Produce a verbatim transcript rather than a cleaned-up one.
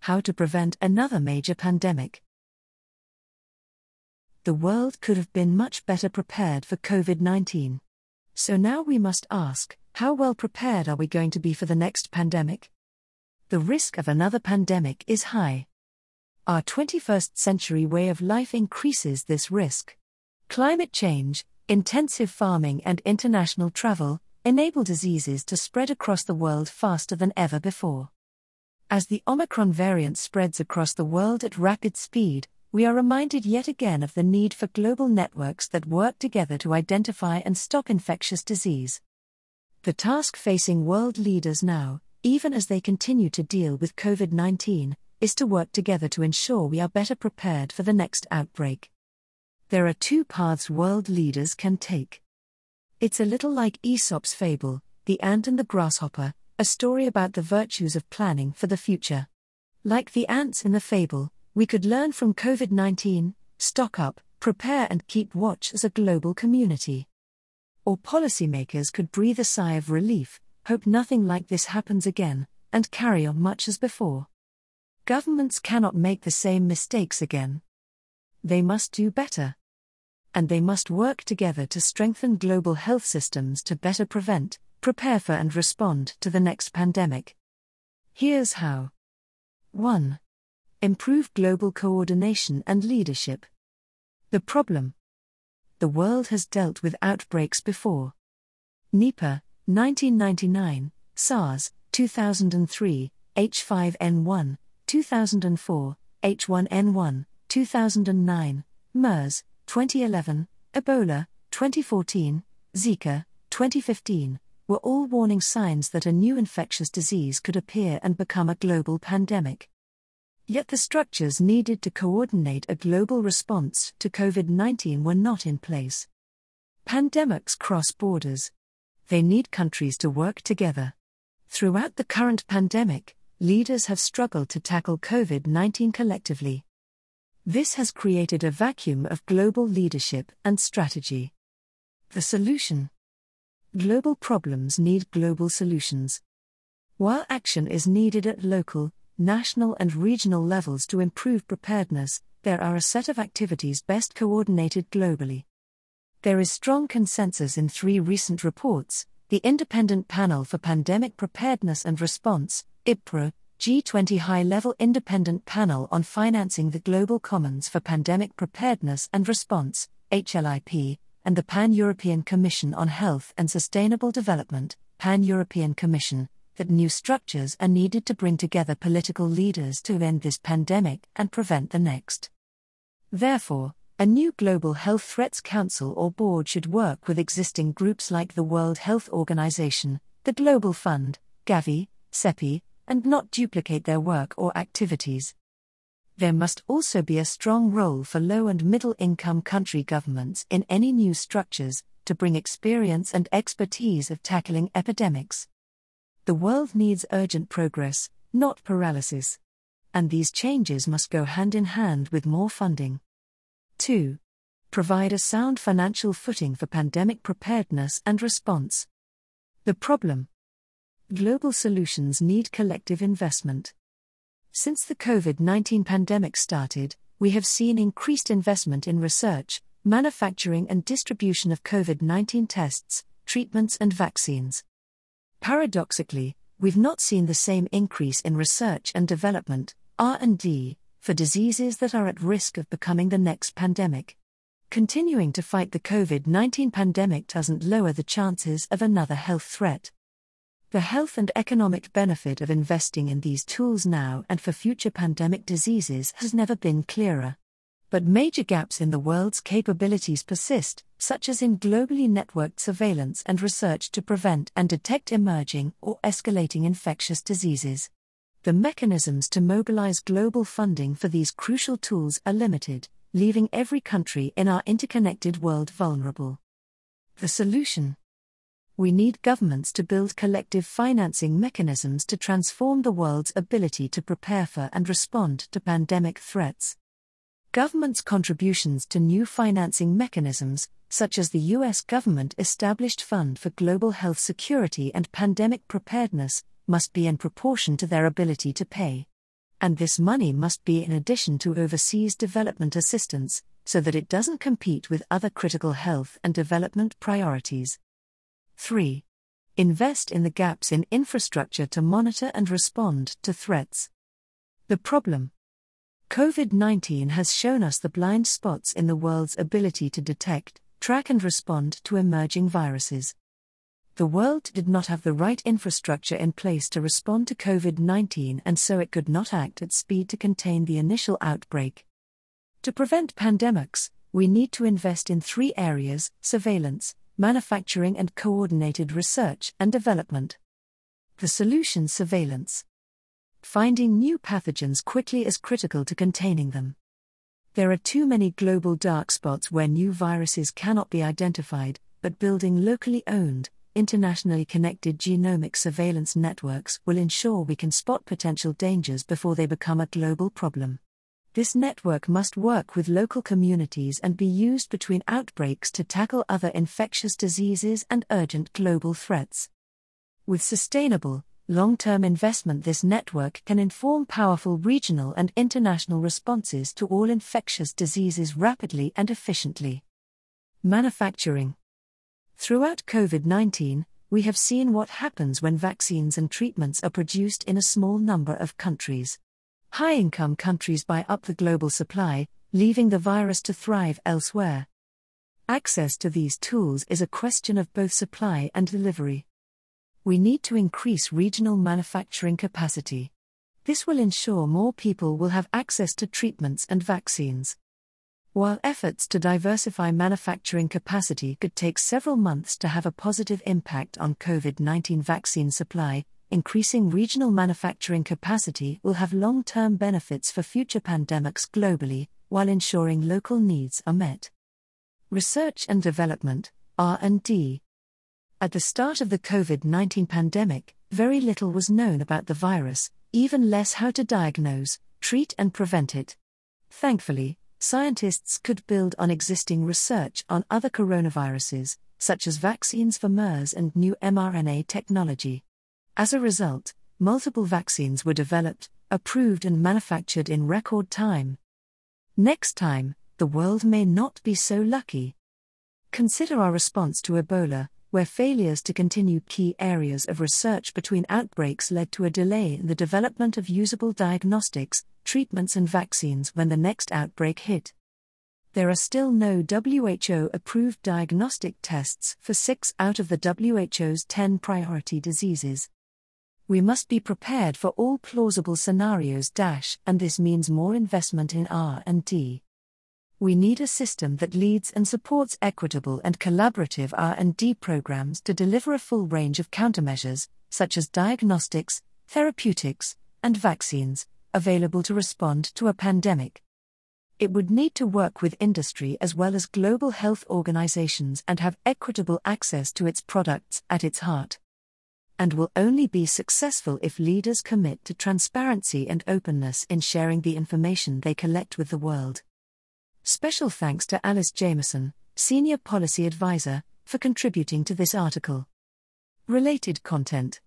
How to prevent another major pandemic. The world could have been much better prepared for COVID nineteen. So now we must ask, how well prepared are we going to be for the next pandemic? The risk of another pandemic is high. Our twenty-first century way of life increases this risk. Climate change, intensive farming and international travel enable diseases to spread across the world faster than ever before. As the Omicron variant spreads across the world at rapid speed, we are reminded yet again of the need for global networks that work together to identify and stop infectious disease. The task facing world leaders now, even as they continue to deal with COVID nineteen, is to work together to ensure we are better prepared for the next outbreak. There are two paths world leaders can take. It's a little like Aesop's fable, The Ant and the Grasshopper, a story about the virtues of planning for the future. Like the ants in the fable, we could learn from COVID nineteen, stock up, prepare and keep watch as a global community. Or policymakers could breathe a sigh of relief, hope nothing like this happens again, and carry on much as before. Governments cannot make the same mistakes again. They must do better. And they must work together to strengthen global health systems to better prevent, prepare for and respond to the next pandemic. Here's how. one. Improve global coordination and leadership. The problem. The world has dealt with outbreaks before. Nipah, nineteen ninety-nine, SARS, two thousand three, H five N one, two thousand four, H one N one, two thousand nine, MERS, twenty eleven, Ebola, twenty fourteen, Zika, twenty fifteen, were all warning signs that a new infectious disease could appear and become a global pandemic. Yet the structures needed to coordinate a global response to COVID nineteen were not in place. Pandemics cross borders. They need countries to work together. Throughout the current pandemic, leaders have struggled to tackle COVID nineteen collectively. This has created a vacuum of global leadership and strategy. The solution. Global problems need global solutions. While action is needed at local, national and regional levels to improve preparedness, there are a set of activities best coordinated globally. There is strong consensus in three recent reports: the Independent Panel for Pandemic Preparedness and Response, I P P R A, G twenty High-Level Independent Panel on Financing the Global Commons for Pandemic Preparedness and Response, H L I P, and the Pan-European Commission on Health and Sustainable Development, Pan-European Commission, that new structures are needed to bring together political leaders to end this pandemic and prevent the next. Therefore, a new Global Health Threats Council or board should work with existing groups like the World Health Organization, the Global Fund, Gavi, CEPI, and not duplicate their work or activities. There must also be a strong role for low- and middle-income country governments in any new structures, to bring experience and expertise of tackling epidemics. The world needs urgent progress, not paralysis. And these changes must go hand in hand with more funding. two. Provide a sound financial footing for pandemic preparedness and response. The problem. Global solutions need collective investment. Since the COVID nineteen pandemic started, we have seen increased investment in research, manufacturing and distribution of COVID nineteen tests, treatments and vaccines. Paradoxically, we've not seen the same increase in research and development, R and D, for diseases that are at risk of becoming the next pandemic. Continuing to fight the COVID nineteen pandemic doesn't lower the chances of another health threat. The health and economic benefit of investing in these tools now and for future pandemic diseases has never been clearer. But major gaps in the world's capabilities persist, such as in globally networked surveillance and research to prevent and detect emerging or escalating infectious diseases. The mechanisms to mobilize global funding for these crucial tools are limited, leaving every country in our interconnected world vulnerable. The solution. We need governments to build collective financing mechanisms to transform the world's ability to prepare for and respond to pandemic threats. Governments' contributions to new financing mechanisms, such as the U S government-established Fund for Global Health Security and Pandemic Preparedness, must be in proportion to their ability to pay. And this money must be in addition to overseas development assistance, so that it doesn't compete with other critical health and development priorities. three. Invest in the gaps in infrastructure to monitor and respond to threats. The problem. COVID nineteen has shown us the blind spots in the world's ability to detect, track and respond to emerging viruses. The world did not have the right infrastructure in place to respond to COVID nineteen, and so it could not act at speed to contain the initial outbreak. To prevent pandemics, we need to invest in three areas: surveillance, manufacturing and coordinated research and development. The solution: surveillance. Finding new pathogens quickly is critical to containing them. There are too many global dark spots where new viruses cannot be identified, but building locally owned, internationally connected genomic surveillance networks will ensure we can spot potential dangers before they become a global problem. This network must work with local communities and be used between outbreaks to tackle other infectious diseases and urgent global threats. With sustainable, long-term investment, this network can inform powerful regional and international responses to all infectious diseases rapidly and efficiently. Manufacturing. Throughout COVID nineteen, we have seen what happens when vaccines and treatments are produced in a small number of countries. High-income countries buy up the global supply, leaving the virus to thrive elsewhere. Access to these tools is a question of both supply and delivery. We need to increase regional manufacturing capacity. This will ensure more people will have access to treatments and vaccines. While efforts to diversify manufacturing capacity could take several months to have a positive impact on COVID nineteen vaccine supply, increasing regional manufacturing capacity will have long-term benefits for future pandemics globally, while ensuring local needs are met. Research and development, R and D. At the start of the COVID nineteen pandemic, very little was known about the virus, even less how to diagnose, treat and prevent it. Thankfully, scientists could build on existing research on other coronaviruses, such as vaccines for MERS and new mRNA technology. As a result, multiple vaccines were developed, approved and manufactured in record time. Next time, the world may not be so lucky. Consider our response to Ebola, where failures to continue key areas of research between outbreaks led to a delay in the development of usable diagnostics, treatments and vaccines when the next outbreak hit. There are still no W H O-approved diagnostic tests for six out of the W H O's ten priority diseases. We must be prepared for all plausible scenarios, and this means more investment in R and D. We need a system that leads and supports equitable and collaborative R and D programs to deliver a full range of countermeasures, such as diagnostics, therapeutics, and vaccines, available to respond to a pandemic. It would need to work with industry as well as global health organizations and have equitable access to its products at its heart. And will only be successful if leaders commit to transparency and openness in sharing the information they collect with the world. Special thanks to Alice Jameson, Senior Policy Advisor, for contributing to this article. Related content.